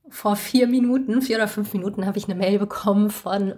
Vor 4 oder 5 Minuten habe ich eine Mail bekommen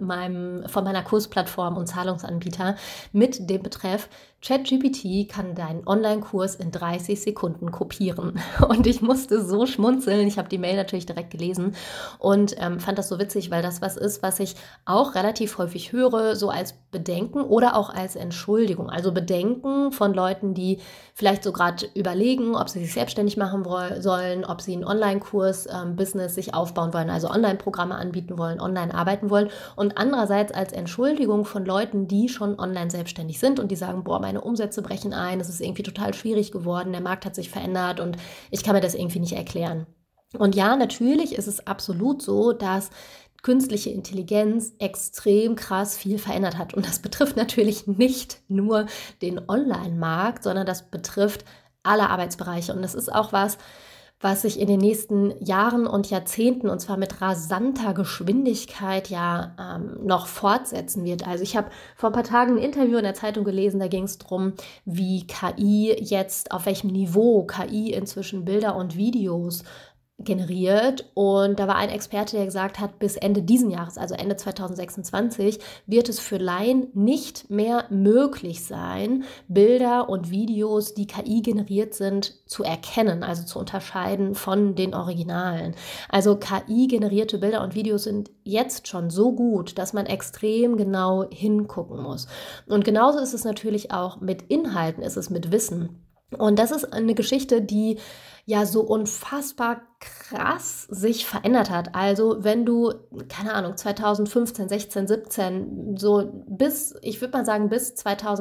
von meiner Kursplattform und Zahlungsanbieter mit dem Betreff: ChatGPT kann deinen Online-Kurs in 30 Sekunden kopieren. Und ich musste so schmunzeln. Ich habe die Mail natürlich direkt gelesen und fand das so witzig, weil das was ist, was ich auch relativ häufig höre, so als Bedenken oder auch als Entschuldigung. Also Bedenken von Leuten, die vielleicht so gerade überlegen, ob sie sich selbstständig machen sollen, ob sie einen Online-Kurs, Business sich aufbauen wollen, also Online-Programme anbieten wollen, online arbeiten wollen. Und andererseits als Entschuldigung von Leuten, die schon online selbstständig sind und die sagen, boah, meine Umsätze brechen ein, es ist irgendwie total schwierig geworden, der Markt hat sich verändert und ich kann mir das irgendwie nicht erklären. Und ja, natürlich ist es absolut so, dass künstliche Intelligenz extrem krass viel verändert hat. Und das betrifft natürlich nicht nur den Online-Markt, sondern das betrifft alle Arbeitsbereiche. Und das ist auch was sich in den nächsten Jahren und Jahrzehnten, und zwar mit rasanter Geschwindigkeit, noch fortsetzen wird. Also ich habe vor ein paar Tagen ein Interview in der Zeitung gelesen, da ging es darum, wie KI jetzt, auf welchem Niveau KI inzwischen Bilder und Videos generiert. Und da war ein Experte, der gesagt hat, bis Ende diesen Jahres, also Ende 2026, wird es für Laien nicht mehr möglich sein, Bilder und Videos, die KI generiert sind, zu erkennen, also zu unterscheiden von den Originalen. Also KI-generierte Bilder und Videos sind jetzt schon so gut, dass man extrem genau hingucken muss. Und genauso ist es natürlich auch mit Inhalten, ist es mit Wissen. Und das ist eine Geschichte, die ja so unfassbar krass sich verändert hat. Also wenn du, keine Ahnung, 2015, 16, 17, so bis, ich würde mal sagen, bis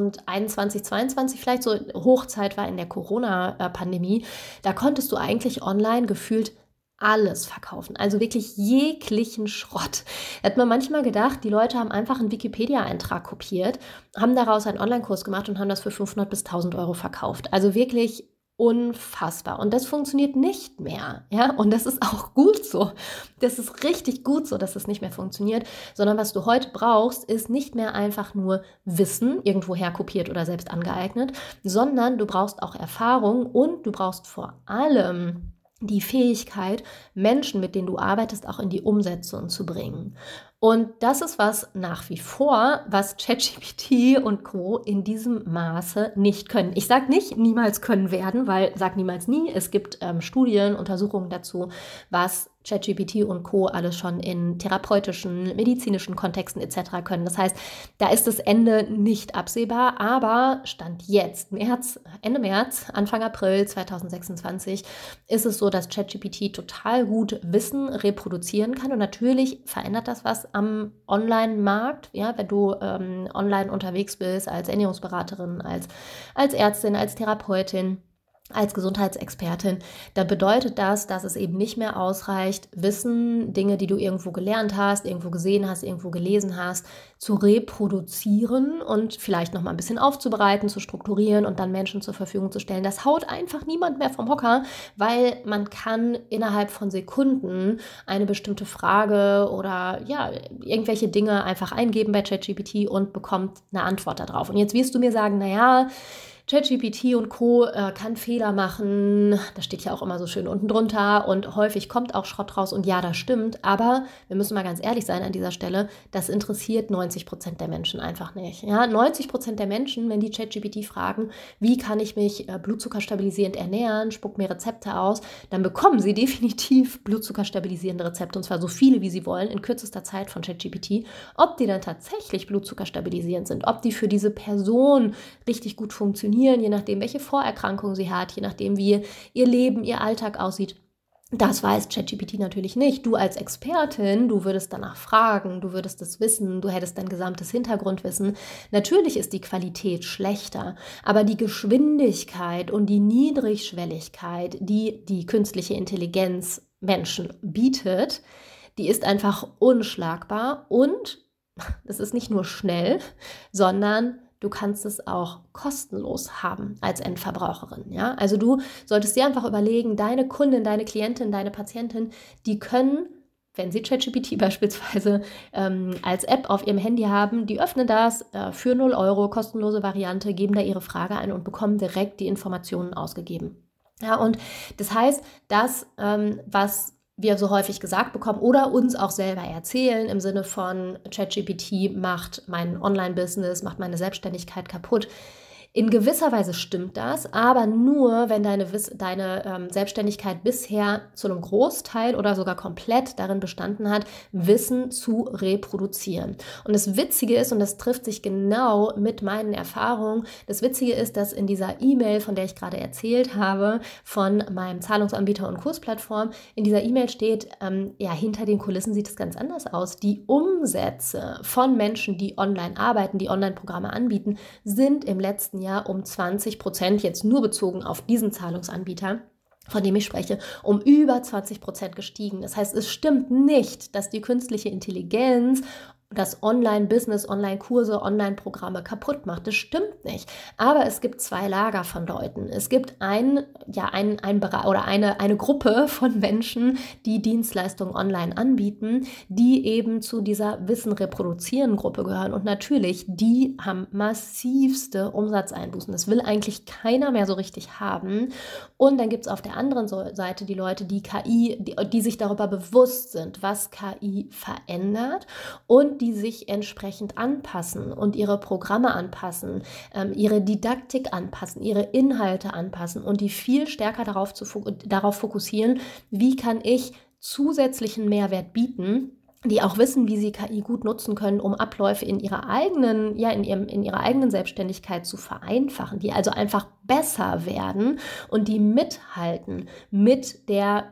2021, 22 vielleicht, so Hochzeit war in der Corona-Pandemie, da konntest du eigentlich online gefühlt alles verkaufen, also wirklich jeglichen Schrott. Da hat man manchmal gedacht, die Leute haben einfach einen Wikipedia-Eintrag kopiert, haben daraus einen Online-Kurs gemacht und haben das für 500 bis 1000 Euro verkauft. Also wirklich unfassbar. Und das funktioniert nicht mehr. Ja? Und das ist auch gut so. Das ist richtig gut so, dass es nicht mehr funktioniert, sondern was du heute brauchst, ist nicht mehr einfach nur Wissen, irgendwoher kopiert oder selbst angeeignet, sondern du brauchst auch Erfahrung und du brauchst vor allem die Fähigkeit, Menschen, mit denen du arbeitest, auch in die Umsetzung zu bringen. Und das ist was nach wie vor, was ChatGPT und Co. in diesem Maße nicht können. Ich sage nicht, niemals können werden, weil sag niemals nie. Es gibt Studien, Untersuchungen dazu, was ChatGPT und Co. alles schon in therapeutischen, medizinischen Kontexten etc. können. Das heißt, da ist das Ende nicht absehbar, aber Stand jetzt, Ende März, Anfang April 2026, ist es so, dass ChatGPT total gut Wissen reproduzieren kann und natürlich verändert das was am Online-Markt, ja, wenn du online unterwegs bist als Ernährungsberaterin, als Ärztin, als Therapeutin, als Gesundheitsexpertin, dann bedeutet das, dass es eben nicht mehr ausreicht, Wissen, Dinge, die du irgendwo gelernt hast, irgendwo gesehen hast, irgendwo gelesen hast, zu reproduzieren und vielleicht noch mal ein bisschen aufzubereiten, zu strukturieren und dann Menschen zur Verfügung zu stellen. Das haut einfach niemand mehr vom Hocker, weil man kann innerhalb von Sekunden eine bestimmte Frage oder ja, irgendwelche Dinge einfach eingeben bei ChatGPT und bekommt eine Antwort darauf. Und jetzt wirst du mir sagen, naja, ChatGPT und Co. Kann Fehler machen, das steht ja auch immer so schön unten drunter und häufig kommt auch Schrott raus und ja, das stimmt, aber wir müssen mal ganz ehrlich sein an dieser Stelle, das interessiert 90% der Menschen einfach nicht. Ja, 90% der Menschen, wenn die ChatGPT fragen, wie kann ich mich blutzuckerstabilisierend ernähren, spuck mir Rezepte aus, dann bekommen sie definitiv blutzuckerstabilisierende Rezepte und zwar so viele, wie sie wollen, in kürzester Zeit von ChatGPT. Ob die dann tatsächlich blutzuckerstabilisierend sind, ob die für diese Person richtig gut funktionieren, je nachdem, welche Vorerkrankungen sie hat, je nachdem, wie ihr Leben, ihr Alltag aussieht. Das weiß ChatGPT natürlich nicht. Du als Expertin, du würdest danach fragen, du würdest es wissen, du hättest dein gesamtes Hintergrundwissen. Natürlich ist die Qualität schlechter, aber die Geschwindigkeit und die Niedrigschwelligkeit, die die künstliche Intelligenz Menschen bietet, die ist einfach unschlagbar und das ist nicht nur schnell, sondern du kannst es auch kostenlos haben als Endverbraucherin. Ja? Also du solltest dir einfach überlegen, deine Kundin, deine Klientin, deine Patientin, die können, wenn sie ChatGPT beispielsweise als App auf ihrem Handy haben, die öffnen das für 0 Euro, kostenlose Variante, geben da ihre Frage ein und bekommen direkt die Informationen ausgegeben. Ja, und das heißt, das, was wir so häufig gesagt bekommen oder uns auch selber erzählen im Sinne von ChatGPT macht mein Online-Business, macht meine Selbstständigkeit kaputt. In gewisser Weise stimmt das, aber nur, wenn deine Selbstständigkeit bisher zu einem Großteil oder sogar komplett darin bestanden hat, Wissen zu reproduzieren. Und das Witzige ist, und das trifft sich genau mit meinen Erfahrungen, das Witzige ist, dass in dieser E-Mail, von der ich gerade erzählt habe, von meinem Zahlungsanbieter und Kursplattform, in dieser E-Mail steht, hinter den Kulissen sieht es ganz anders aus. Die Umsätze von Menschen, die online arbeiten, die Online-Programme anbieten, sind im letzten Jahr um 20%, jetzt nur bezogen auf diesen Zahlungsanbieter, von dem ich spreche, um über 20% gestiegen. Das heißt, es stimmt nicht, dass die künstliche Intelligenz das Online-Business, Online-Kurse, Online-Programme kaputt macht. Das stimmt nicht. Aber es gibt zwei Lager von Leuten. Es gibt eine Gruppe von Menschen, die Dienstleistungen online anbieten, die eben zu dieser Wissen-Reproduzieren-Gruppe gehören. Und natürlich, die haben massivste Umsatzeinbußen. Das will eigentlich keiner mehr so richtig haben. Und dann gibt es auf der anderen Seite die Leute, die sich darüber bewusst sind, was KI verändert und die sich entsprechend anpassen und ihre Programme anpassen, ihre Didaktik anpassen, ihre Inhalte anpassen und die viel stärker darauf fokussieren, wie kann ich zusätzlichen Mehrwert bieten, die auch wissen, wie sie KI gut nutzen können, um Abläufe in ihrer eigenen Selbstständigkeit zu vereinfachen, die also einfach besser werden und die mithalten mit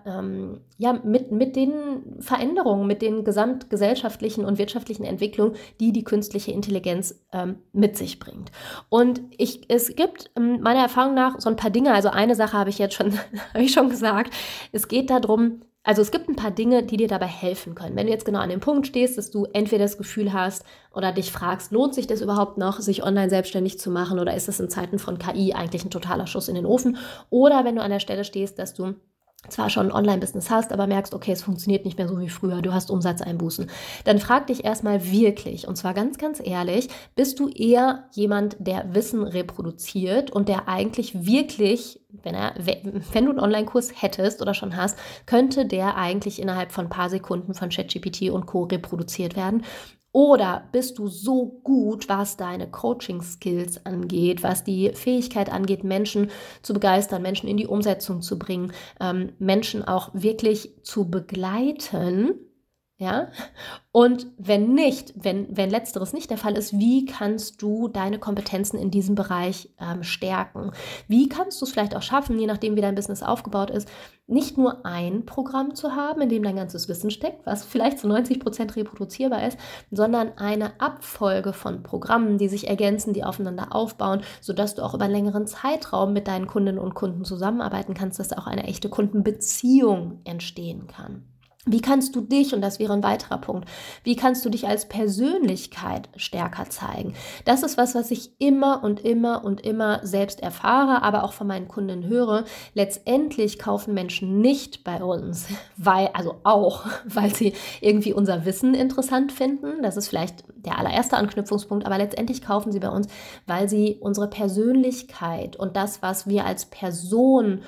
mit den Veränderungen, mit den gesamtgesellschaftlichen und wirtschaftlichen Entwicklungen, die künstliche Intelligenz mit sich bringt. Und es gibt meiner Erfahrung nach so ein paar Dinge, also eine Sache habe ich schon gesagt, es geht darum, also es gibt ein paar Dinge, die dir dabei helfen können. Wenn du jetzt genau an dem Punkt stehst, dass du entweder das Gefühl hast oder dich fragst, lohnt sich das überhaupt noch, sich online selbstständig zu machen oder ist es in Zeiten von KI eigentlich ein totaler Schuss in den Ofen? Oder wenn du an der Stelle stehst, dass du zwar schon ein Online-Business hast, aber merkst, okay, es funktioniert nicht mehr so wie früher, du hast Umsatzeinbußen, dann frag dich erstmal wirklich, und zwar ganz, ganz ehrlich, bist du eher jemand, der Wissen reproduziert und der eigentlich wirklich, wenn du einen Online-Kurs hättest oder schon hast, könnte der eigentlich innerhalb von ein paar Sekunden von ChatGPT und Co. reproduziert werden? Oder bist du so gut, was deine Coaching-Skills angeht, was die Fähigkeit angeht, Menschen zu begeistern, Menschen in die Umsetzung zu bringen, Menschen auch wirklich zu begleiten, ja? Und wenn letzteres nicht der Fall ist, wie kannst du deine Kompetenzen in diesem Bereich stärken? Wie kannst du es vielleicht auch schaffen, je nachdem, wie dein Business aufgebaut ist, nicht nur ein Programm zu haben, in dem dein ganzes Wissen steckt, was vielleicht zu 90% reproduzierbar ist, sondern eine Abfolge von Programmen, die sich ergänzen, die aufeinander aufbauen, sodass du auch über einen längeren Zeitraum mit deinen Kundinnen und Kunden zusammenarbeiten kannst, dass auch eine echte Kundenbeziehung entstehen kann. Wie kannst du dich, und das wäre ein weiterer Punkt, wie kannst du dich als Persönlichkeit stärker zeigen? Das ist was ich immer und immer und immer selbst erfahre, aber auch von meinen Kunden höre. Letztendlich kaufen Menschen nicht bei uns, weil sie irgendwie unser Wissen interessant finden. Das ist vielleicht der allererste Anknüpfungspunkt, aber letztendlich kaufen sie bei uns, weil sie unsere Persönlichkeit und das, was wir als Person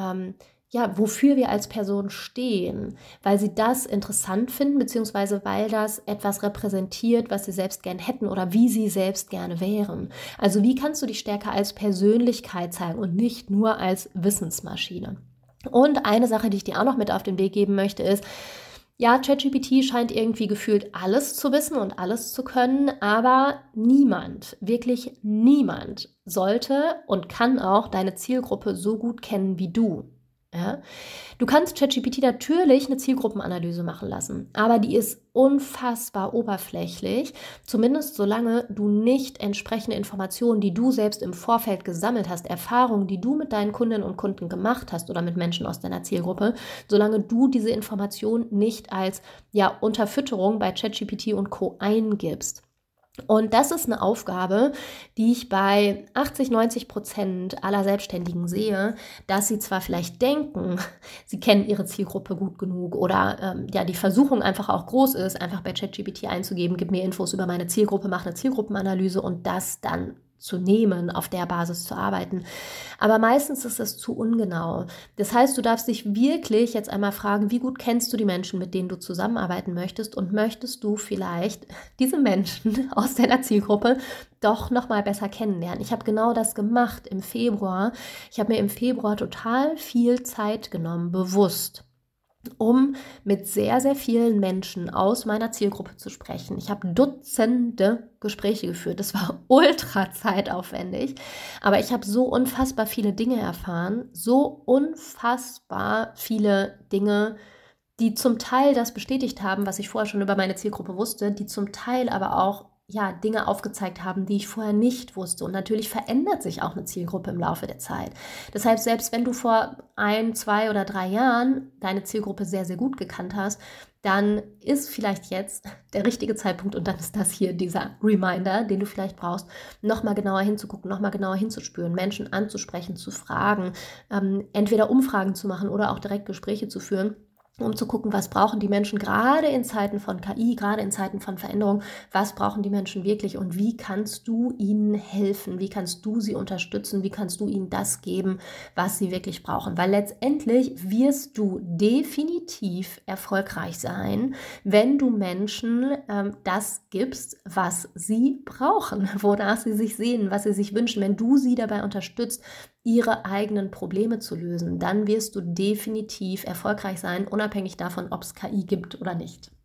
wofür wir als Person stehen, weil sie das interessant finden, beziehungsweise weil das etwas repräsentiert, was sie selbst gern hätten oder wie sie selbst gerne wären. Also wie kannst du dich stärker als Persönlichkeit zeigen und nicht nur als Wissensmaschine? Und eine Sache, die ich dir auch noch mit auf den Weg geben möchte, ist, ja, ChatGPT scheint irgendwie gefühlt alles zu wissen und alles zu können, aber niemand, wirklich niemand sollte und kann auch deine Zielgruppe so gut kennen wie du. Ja? Du kannst ChatGPT natürlich eine Zielgruppenanalyse machen lassen, aber die ist unfassbar oberflächlich, zumindest solange du nicht entsprechende Informationen, die du selbst im Vorfeld gesammelt hast, Erfahrungen, die du mit deinen Kundinnen und Kunden gemacht hast oder mit Menschen aus deiner Zielgruppe, solange du diese Informationen nicht als Unterfütterung bei ChatGPT und Co. eingibst. Und das ist eine Aufgabe, die ich bei 80-90% aller Selbstständigen sehe, dass sie zwar vielleicht denken, sie kennen ihre Zielgruppe gut genug oder die Versuchung einfach auch groß ist, einfach bei ChatGPT einzugeben, gib mir Infos über meine Zielgruppe, mach eine Zielgruppenanalyse und das dann zu nehmen, auf der Basis zu arbeiten. Aber meistens ist das zu ungenau. Das heißt, du darfst dich wirklich jetzt einmal fragen, wie gut kennst du die Menschen, mit denen du zusammenarbeiten möchtest, und möchtest du vielleicht diese Menschen aus deiner Zielgruppe doch nochmal besser kennenlernen. Ich habe genau das gemacht im Februar. Ich habe mir im Februar total viel Zeit genommen, bewusst, um mit sehr, sehr vielen Menschen aus meiner Zielgruppe zu sprechen. Ich habe Dutzende Gespräche geführt. Das war ultra zeitaufwendig, aber ich habe so unfassbar viele Dinge erfahren, so unfassbar viele Dinge, die zum Teil das bestätigt haben, was ich vorher schon über meine Zielgruppe wusste, die zum Teil aber auch Dinge aufgezeigt haben, die ich vorher nicht wusste. Und natürlich verändert sich auch eine Zielgruppe im Laufe der Zeit. Deshalb, selbst wenn du vor 1, 2 oder 3 Jahren deine Zielgruppe sehr, sehr gut gekannt hast, dann ist vielleicht jetzt der richtige Zeitpunkt, und dann ist das hier dieser Reminder, den du vielleicht brauchst, nochmal genauer hinzugucken, nochmal genauer hinzuspüren, Menschen anzusprechen, zu fragen, entweder Umfragen zu machen oder auch direkt Gespräche zu führen, um zu gucken, was brauchen die Menschen gerade in Zeiten von KI, gerade in Zeiten von Veränderung, was brauchen die Menschen wirklich und wie kannst du ihnen helfen, wie kannst du sie unterstützen, wie kannst du ihnen das geben, was sie wirklich brauchen. Weil letztendlich wirst du definitiv erfolgreich sein, wenn du Menschen das gibst, was sie brauchen, wonach sie sich sehnen, was sie sich wünschen. Wenn du sie dabei unterstützt, ihre eigenen Probleme zu lösen, dann wirst du definitiv erfolgreich sein, unabhängig davon, ob es KI gibt oder nicht.